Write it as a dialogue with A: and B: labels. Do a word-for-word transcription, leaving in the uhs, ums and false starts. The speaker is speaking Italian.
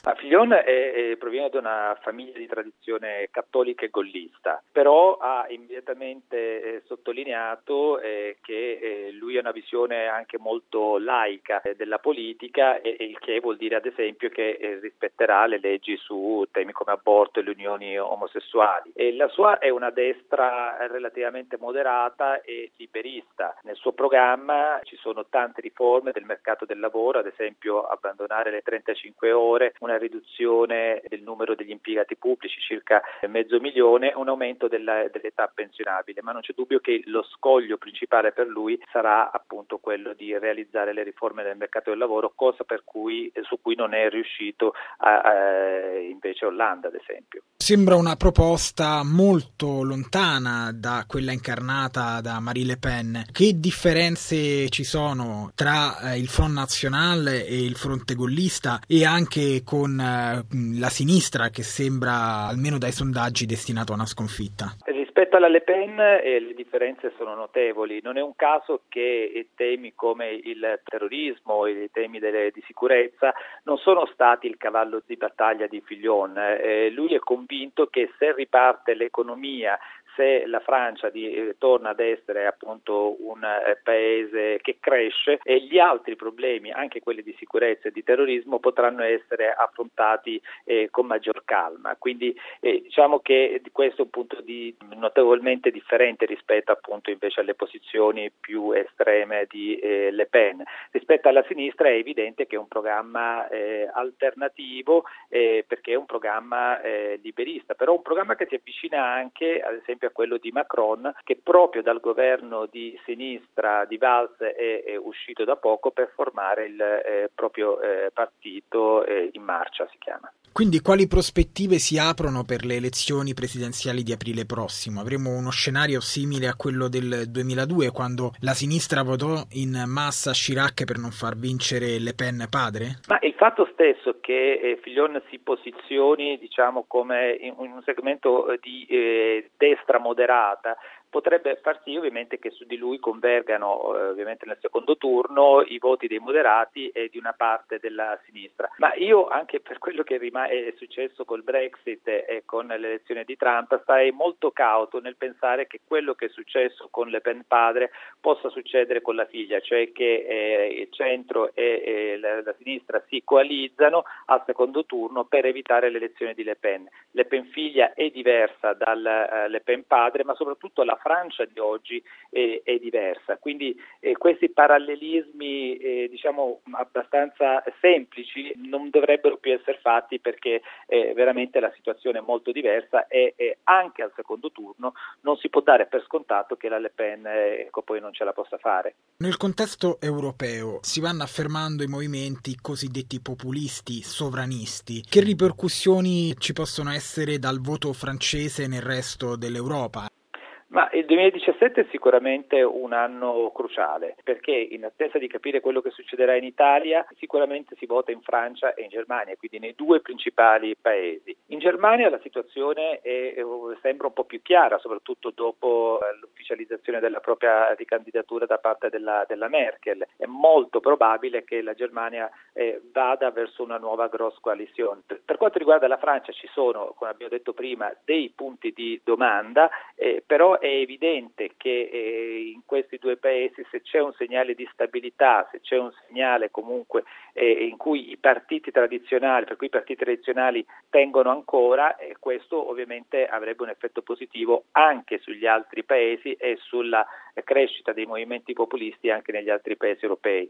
A: Ma Fillon è, è, proviene da una famiglia di tradizione cattolica e gollista, però ha immediatamente eh, sottolineato eh, che eh, lui ha una visione anche molto laica eh, della politica, e, e il che vuol dire ad esempio che eh, rispetterà le leggi su temi come aborto e le unioni omosessuali. E la sua è una destra relativamente moderata e liberista. Nel suo programma ci sono tante riforme del mercato del lavoro, ad esempio abbandonare le trentacinque ore, una riduzione del numero degli impiegati pubblici, circa mezzo milione, un aumento della, dell'età pensionabile, ma non c'è dubbio che lo scoglio principale per lui sarà appunto quello di realizzare le riforme del mercato del lavoro, cosa per cui, su cui non è riuscito a, a, invece Hollande ad esempio.
B: Sembra una proposta molto lontana da quella incarnata da Marine Le Pen. Che differenze ci sono tra eh, il Front National e il fronte gollista, e anche con eh, la sinistra, che sembra, almeno dai sondaggi, destinato a una sconfitta?
A: Rispetto alla Le Pen eh, le differenze sono notevoli. Non è un caso che temi come il terrorismo e i temi delle, di sicurezza non sono stati il cavallo di battaglia di Fillon. Eh, lui è convinto che se riparte l'economia, se la Francia di, eh, torna ad essere appunto un eh, paese che cresce, e gli altri problemi, anche quelli di sicurezza e di terrorismo, potranno essere affrontati eh, con maggior calma. Quindi eh, diciamo che questo è un punto di notevolmente differente rispetto appunto invece alle posizioni più estreme di eh, Le Pen. Rispetto alla sinistra è evidente che è un programma eh, alternativo eh, perché è un programma eh, liberista, però un programma che si avvicina anche ad esempio a quello di Macron, che proprio dal governo di sinistra di Valls è, è uscito da poco per formare il eh, proprio eh, partito eh, In Marcia si chiama.
B: Quindi quali prospettive si aprono per le elezioni presidenziali di aprile prossimo? Avremo uno scenario simile a quello del duemiladue, quando la sinistra votò in massa Chirac per non far vincere Le Pen padre?
A: Ma il fatto stesso che eh, Fillon si posizioni diciamo come in un segmento di eh, destra moderata potrebbe far sì ovviamente che su di lui convergano eh, ovviamente nel secondo turno i voti dei moderati e di una parte della sinistra. Ma io, anche per quello che rim- è successo col Brexit e con l'elezione di Trump, starei molto cauto nel pensare che quello che è successo con Le Pen padre possa succedere con la figlia, cioè che eh, il centro e eh, la, la sinistra si coalizzano al secondo turno per evitare l'elezione di Le Pen. Le Pen figlia è diversa dal uh, Le Pen padre, ma soprattutto la Francia di oggi è, è diversa, quindi eh, questi parallelismi eh, diciamo abbastanza semplici non dovrebbero più essere fatti, perché eh, veramente la situazione è molto diversa e, e anche al secondo turno non si può dare per scontato che la Le Pen eh, ecco, poi non ce la possa fare.
B: Nel contesto europeo si vanno affermando i movimenti cosiddetti populisti, sovranisti. Che ripercussioni ci possono essere dal voto francese nel resto dell'Europa?
A: Ma il duemiladiciassette è sicuramente un anno cruciale, perché in attesa di capire quello che succederà in Italia, sicuramente si vota in Francia e in Germania, quindi nei due principali paesi. In Germania la situazione è, sembra un po' più chiara, soprattutto dopo l'ufficializzazione della propria ricandidatura da parte della, della Merkel. È molto probabile che la Germania eh, vada verso una nuova gross coalition. Per, per quanto riguarda la Francia ci sono, come abbiamo detto prima, dei punti di domanda, eh, però è evidente che eh, in questi due paesi, se c'è un segnale di stabilità, se c'è un segnale comunque eh, in cui i partiti tradizionali, per cui i partiti tradizionali tengono ancora, eh, questo ovviamente avrebbe un effetto positivo anche sugli altri paesi e sulla crescita dei movimenti populisti anche negli altri paesi europei.